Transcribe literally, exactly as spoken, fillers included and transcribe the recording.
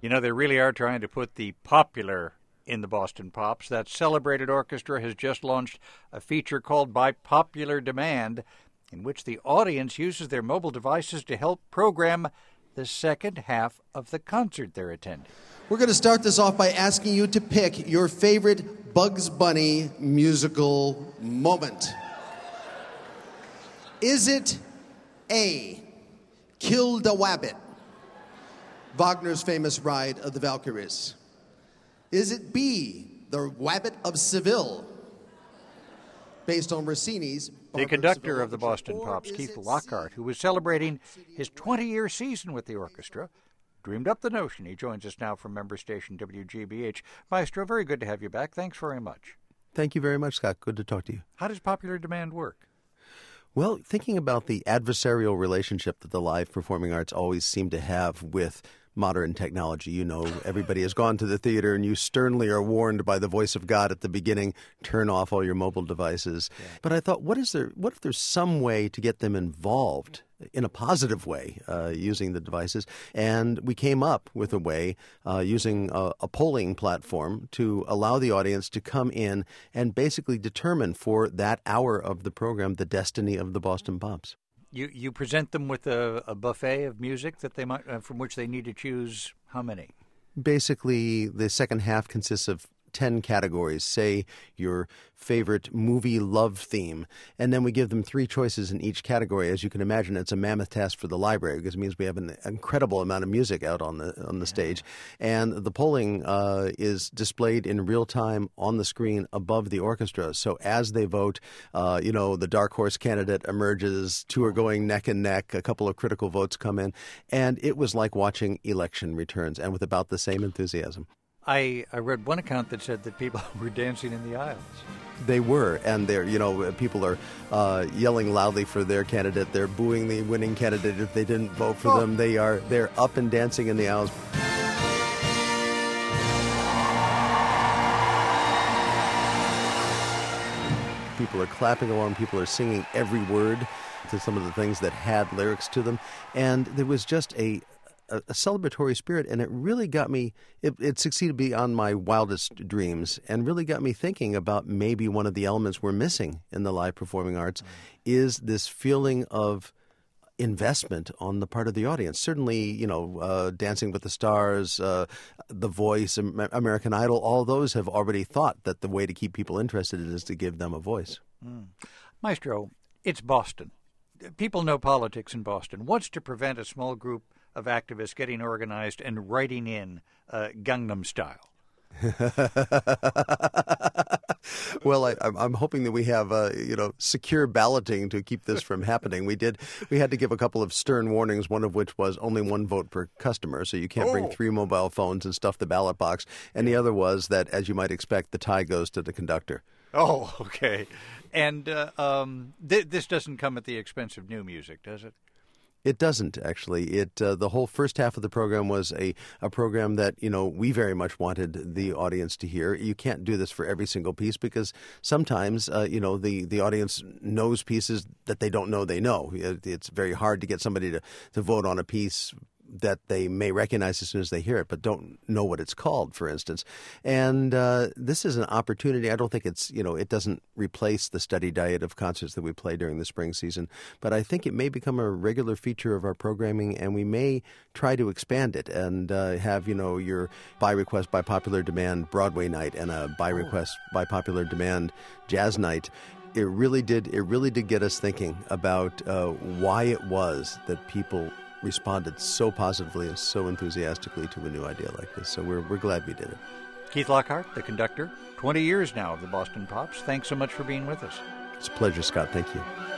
You know, they really are trying to put the popular in the Boston Pops. That celebrated orchestra has just launched a feature called By Popular Demand, in which the audience uses their mobile devices to help program the second half of the concert they're attending. We're going to start this off by asking you to pick your favorite Bugs Bunny musical moment. Is it A, Kill the Wabbit, Wagner's famous Ride of the Valkyries? Is it B, The Wabbit of Seville, based on Rossini's The conductor of the Boston Pops, Keith Lockhart, who was celebrating his twenty-year season with the orchestra, dreamed up the notion. He joins us now from member station W G B H. Maestro, very good to have you back. Thanks very much. Thank you very much, Scott. Good to talk to you. How does popular demand work? Well, thinking about the adversarial relationship that the live performing arts always seem to have with modern technology. You know, everybody has gone to the theater and you sternly are warned by the voice of God at the beginning, turn off all your mobile devices. Yeah. But I thought, what is there? What if there's some way to get them involved in a positive way uh, using the devices? And we came up with a way uh, using a, a polling platform to allow the audience to come in and basically determine for that hour of the program the destiny of the Boston Pops. You you present them with a, a buffet of music that they might uh, from which they need to choose how many? Basically, the second half consists of ten categories. Say your favorite movie love theme, and then we give them three choices in each category. As you can imagine, it's a mammoth task for the library because it means we have an incredible amount of music out on the on the yeah. stage, and the polling uh, is displayed in real time on the screen above the orchestra. So as they vote, uh, you know, the dark horse candidate emerges. Two are going neck and neck. A couple of critical votes come in, and it was like watching election returns, and with about the same enthusiasm. I, I read one account that said that people were dancing in the aisles. They were, and they're, you know, people are uh, yelling loudly for their candidate. They're booing the winning candidate if they didn't vote for oh. them. They are, they're up and dancing in the aisles. People are clapping along. People are singing every word to some of the things that had lyrics to them. And there was just a A, a celebratory spirit, and it really got me, it, it succeeded beyond my wildest dreams and really got me thinking about maybe one of the elements we're missing in the live performing arts mm. is this feeling of investment on the part of the audience. Certainly, you know, uh, Dancing with the Stars, uh, The Voice, American Idol, all those have already thought that the way to keep people interested is to give them a voice. Mm. Maestro, it's Boston. People know politics in Boston. What's to prevent a small group of activists getting organized and writing in uh, Gangnam Style? Well, I, I'm hoping that we have, uh, you know, secure balloting to keep this from happening. We did. We had to give a couple of stern warnings, one of which was only one vote per customer, so you can't oh. bring three mobile phones and stuff the ballot box. And the other was that, as you might expect, the tie goes to the conductor. Oh, okay. And uh, um, th- this doesn't come at the expense of new music, does it? It doesn't, actually. It uh, the whole first half of the program was a, a program that, you know, we very much wanted the audience to hear. You can't do this for every single piece because sometimes, uh, you know, the, the audience knows pieces that they don't know they know. It, it's very hard to get somebody to, to vote on a piece that they may recognize as soon as they hear it, but don't know what it's called, for instance. And uh, this is an opportunity. I don't think it's, you know, it doesn't replace the steady diet of concerts that we play during the spring season, but I think it may become a regular feature of our programming, and we may try to expand it and uh, have, you know, your by request, by popular demand Broadway night and a by request, by popular demand jazz night. It really did, it really did get us thinking about uh, why it was that people responded so positively and so enthusiastically to a new idea like this. So we're we're glad we did it. Keith Lockhart, the conductor, twenty years now of the Boston Pops. Thanks so much for being with us. It's a pleasure, Scott. Thank you.